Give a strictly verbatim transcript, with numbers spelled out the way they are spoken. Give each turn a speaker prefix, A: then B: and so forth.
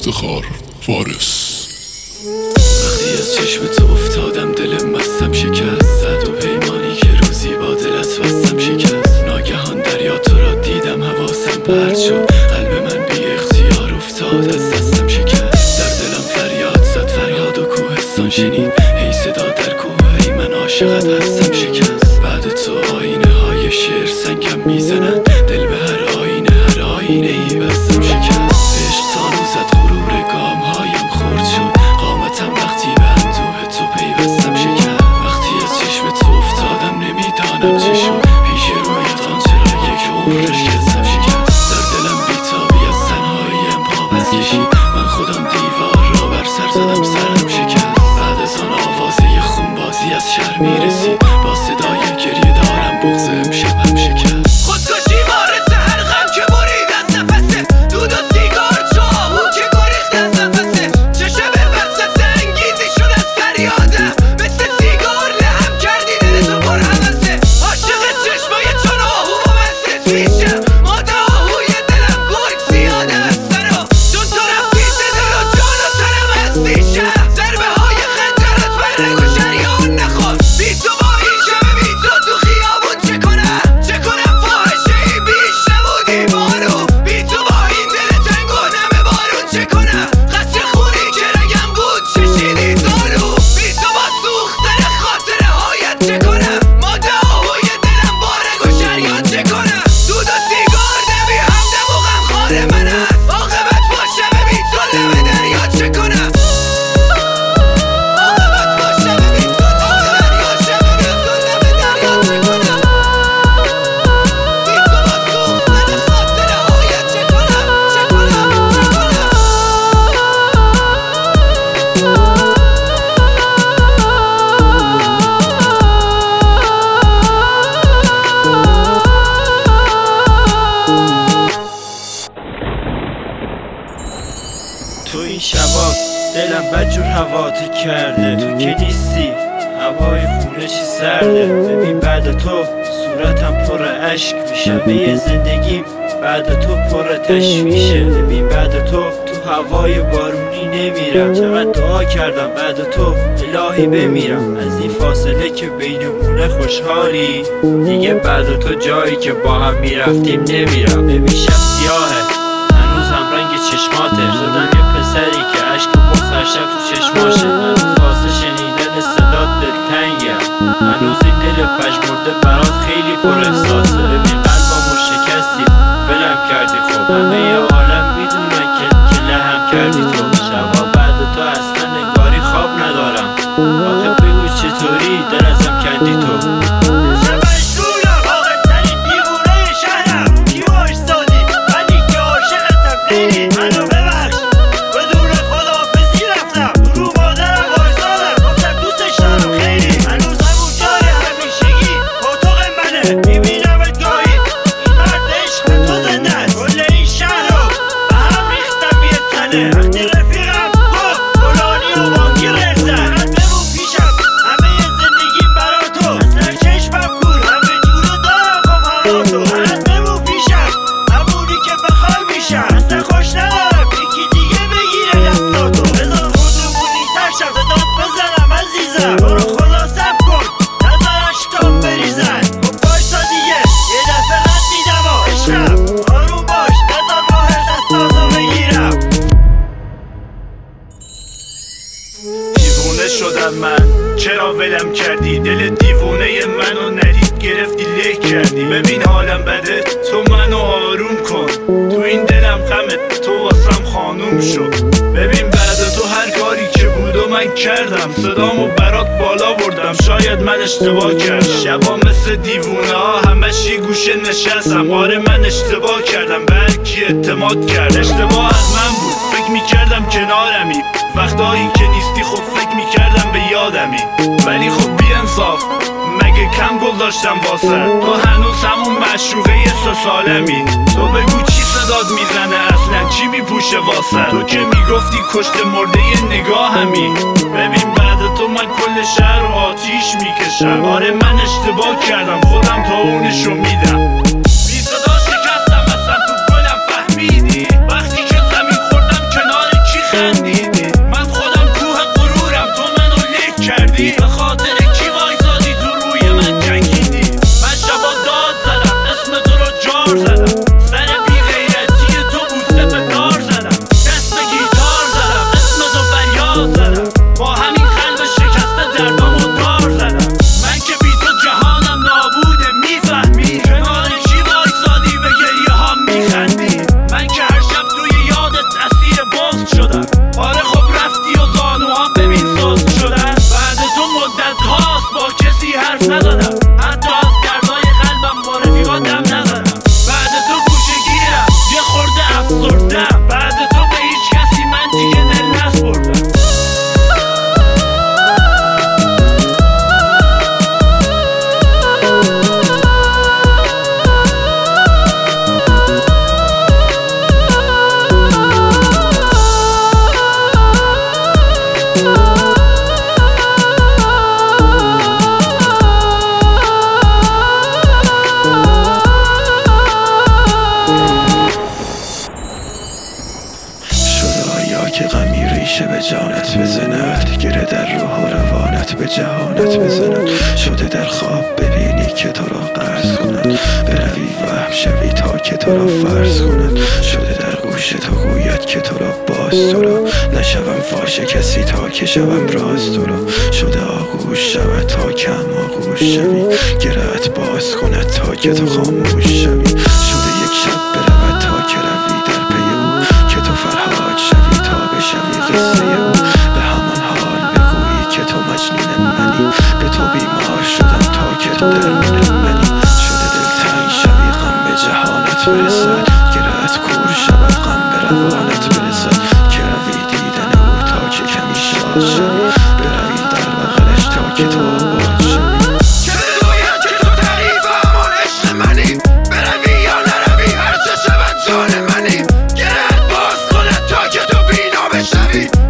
A: افتخار فارس.
B: وقتی از چشم تو افتادم دلم بستم شکست، زد و پیمانی که روزی با دلت بستم شکست. ناگهان دریا تو را دیدم حواسم پرت شد، قلب من بی اختیار افتاد از دستم شکست. در دلم فریاد زد فریاد و کوهستان شنید، ای صدا در کوه ای من عاشقت هستم شکست. بعد تو آینه های شعر سنگم میزنند، دل به هر آینه هر آینه ای بستم شکست. عشق سانو زد غرور گام هایم خورد شد، قامتم وقتی به اندوه تو پیوستم شکست. وقتی از چشم تو افتادم نمیدانم چه شد، پیش رویت آن چرا یک عمر شکستم شکست. در دلم بیتابی از تنهاییم پا بس کشید، من خودم دیوار را بر سر زدم سرم شکست. بعد از آن آوازه خونبازی از شهر میرسید، با صدای گریه دارم بغض امشبم شکست.
C: خودکشی وارث هر غم که برید از نفسه، دود و سیگار چو آهو که گریخت از نفسه. چه شب وسط انگیزی شد از فریادم، مثل سیگار لهم کردی دل تو پر حوثه. عاشق چشمای چون آهو و مست پیشم، ماده آهوی دلم گرگ زیاده از سرا. چون تو رفتی دل و جان و تنم هستیشم، ضربه های خنجرت بر رگ و شریان نخور. بی تو با این شب بی تو تو خیابون چه کنم چه کنم فاحشه ای بیش نبودی بارو. بی تو با این دل تنگ و نم بارون چه کنم، قصر خونی که رگم بود چشیدی زارو. بی تو با سوختن خاطره هایت چه کنم، ماده آهوی دلم با رگ و شریان چه کنم. دود و سیگار نمی همدم و غمخوار من است، عاقبت با شب بی تو لب دریا چه کنم. عاقبت با شب بی تو لب دریا شب بی تو لب دریا چه کنم. بی تو با سوختن خاطره هایت چه کنم چه کنم چه کنم.
D: تو این شبا دلم بدجور هواتو کرده، تو که نیستی هوای خونه چی سرده. ببین بعد تو صورتم پر اشک میشه، به یه زندگیم بعد تو پر تشویشه. ببین بعد تو تو هوای بارونی نمیرم، چقدر دعا کردم بعد تو الهی بمیرم. از این فاصله که بینمونه خوشحالی، دیگه بعد تو جایی که با هم میرفتیم نمیرم. ببین شب سیاهه هنوز هم رنگ چشماته، شدم یه پسری که عشق و بغض هر شب تو چشماشه. هنوز واسه شنیدن صدات دلتنگم، هنوز این دل پژمرده برات خیلی پر احساسه. ببین قلبمو شکستی ولم کردی، خب همه عالم میدونن که که لهم کردی تو. شبا بعد تو اصلا نگاری خواب ندارم، آخه بگو چطوری دل ازم کندی تو.
E: شدم من چرا ولم کردی، دل دیوونه منو ندید گرفتی له کردی. ببین حالم بده تو منو آروم کن، تو این دلم غمت تو واسم خانوم شد. ببین بعد تو هر کاری که بود و من کردم، صدامو برات بالا بردم شاید من اشتباه کردم. شبا مثل دیوونه ها همش یه گوشه نشستم، آره من اشتباه کردم به هر کی اعتماد کرد. اشتباه از من بود فکر میکردم کنارمی، وقتایی که نیستی خب فکر میکردم به یادمی. ولی خب بی انصاف مگه کم گذاشتم واسه تو، هنوز همون معشوقه سه سالمی. تو بگو چی صدات میزنه اصلا، چی میپوشه واسه تو که میگفتی کشت مرده نگاهمی. ببین بعد تو من کل شهر رو آتیش میکشم، آره من اشتباه کردم خودم تا اونشو میدم. بی صدا شکستم اصلا تو گلم فهمیدی، وقتی که زمین خوردم کنار کی آره خب رفتی و زانوام ببین سست شدن. بعد تو مدت هاست با کسی حرف نزدم، حتی از دردای قلبم با رفیقاتم نزدم. بعد تو گوشه گیرم یه خورده افسردم، بعد تو به هیچ کسی من دیگه دل نسپردم.
B: که غمی ریشه به جانت بزند، گره در روح و روانت به جهانت بزند. شده در خواب ببینی که تو را قرض کند، بروی وهم شوی تا که تو را فرض کند. شده در گوش تو گوید که تو را باز تو را، نشوم فاش کسی تا که شوم راز تو را. شده آغوش شود تا که هم آغوش شوی، گرهت باز کند تا که تو خاموش شوی. شده یک شب برود تا که روی در پی او، که تو فرهاد شوی تا بشوی قصه او. به همان حال بگویی که تو مجنون منی، به تو بیمار شدم تا که تو درمون منی. شده دلتنگ شوی غم به جهانت برسد، گرهت کور شود غم به روانت برسد. که روی دیدن او تا که کمی شاد شوی، بروی در بغلش تا که تو آباد شوی.
C: که بگویم که تو تعریف همان عشق منی، بروی یا نروی هرچه شود جان منی. گرهت باز کند تا که تو بینا بشوی،